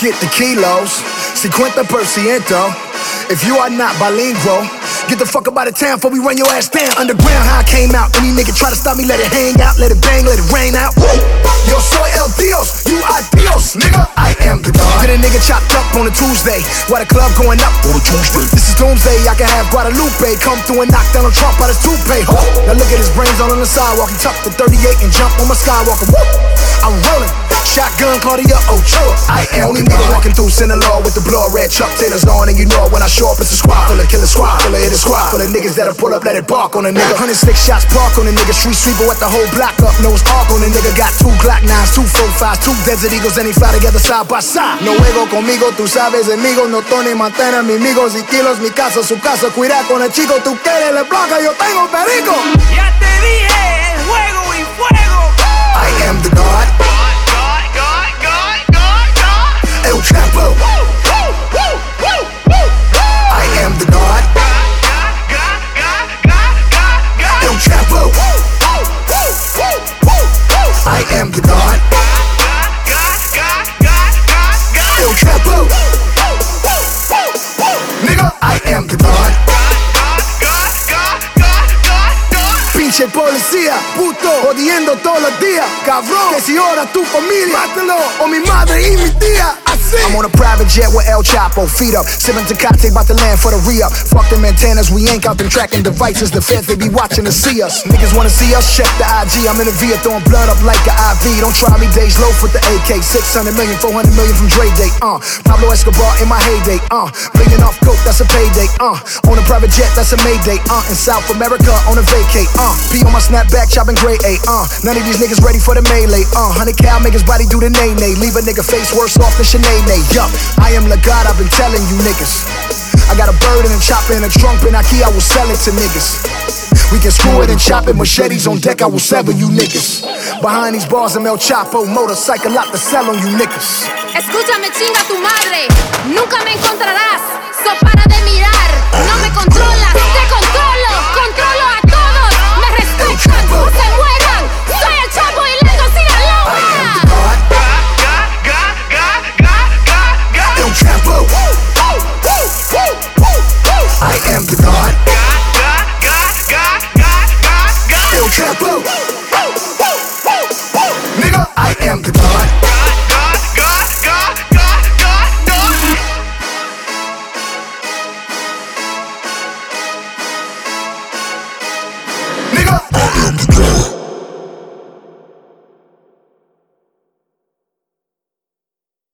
get the kilos, 50%. If you are not bilingual, get the fuck up out of town before we run your ass down. Underground, how I came out. Any nigga try to stop me, let it hang out, let it bang, let it rain out. Yo soy el Dios, you are Dios, nigga. I am the God. Get a nigga chopped up on a Tuesday, while the club going up on a Tuesday. This is doomsday, I can have Guadalupe come through and knock down a Trump out his toupee. Now look at his brains all on the sidewalk. He tucked the 38 and jump on my Skywalker. Woo! I'm rolling. Shotgun Claudia Ochoa. I am only nigga walking through Sinaloa with the blood red Chuck Taylors on, and you know when I show up, it's a squad full of killer squad, full of hit a squad, full of niggas that'll pull up, let it bark on a nigga. 106 shots park on a nigga, street sweeper with the whole block up, nose arc on a nigga. Got 2 Glock 9s, 2 45s, 2 Desert Eagles, and they fly together side by side. No juego conmigo, tú sabes, amigos, no Tony Montana, mis amigos y kilos, mi casa, su casa, cuida con el chico, tú quieres le blanca, yo tengo perico. Ya te dije, juego y fuego. I am the God. El Chapo. I am the God. El Chapo. I am the God. El Chapo. Nigga, I am the God. Pinche policía, puto, jodiendo todos los días. Cabrón, que si ora tu familia, mátalo, o mi madre y mi tía. I'm on a private jet with El Chapo, feet up, sipping Tecate, bout to land for the re-up. Fuck them antennas, we ain't out them tracking devices. The feds, they be watching to see us. Niggas wanna see us, check the IG. I'm in the Via throwing blood up like an IV. Don't try me, days low for the AK. 600 million, 400 million from Dre Day. Pablo Escobar in my heyday. Bringing off coke, that's a payday. On a private jet, that's a Mayday. In South America, on a vacate. P on my snapback, chopping grade A. None of these niggas ready for the melee. 100 cal, make his body do the nay-nay. Leave a nigga face worse off than Sinead. Yup, I am the God, I've been telling you niggas. I got a bird and a chopper and a trunk in Ikea, I will sell it to niggas. We can screw it and chop it, machetes on deck, I will sever you niggas. Behind these bars, I'm El Chapo, motorcycle, lot to sell on you niggas. Escúchame, chinga tu madre, nunca me encontrarás, so para de mirar, no me controlas, te controlo, controlo a todos, me respetan, o se mueran, soy el Chapo y Lego Sinaloa. El Chapo. I am the God. El Chapo. Nigga, I am the God. Nigga, I am the God.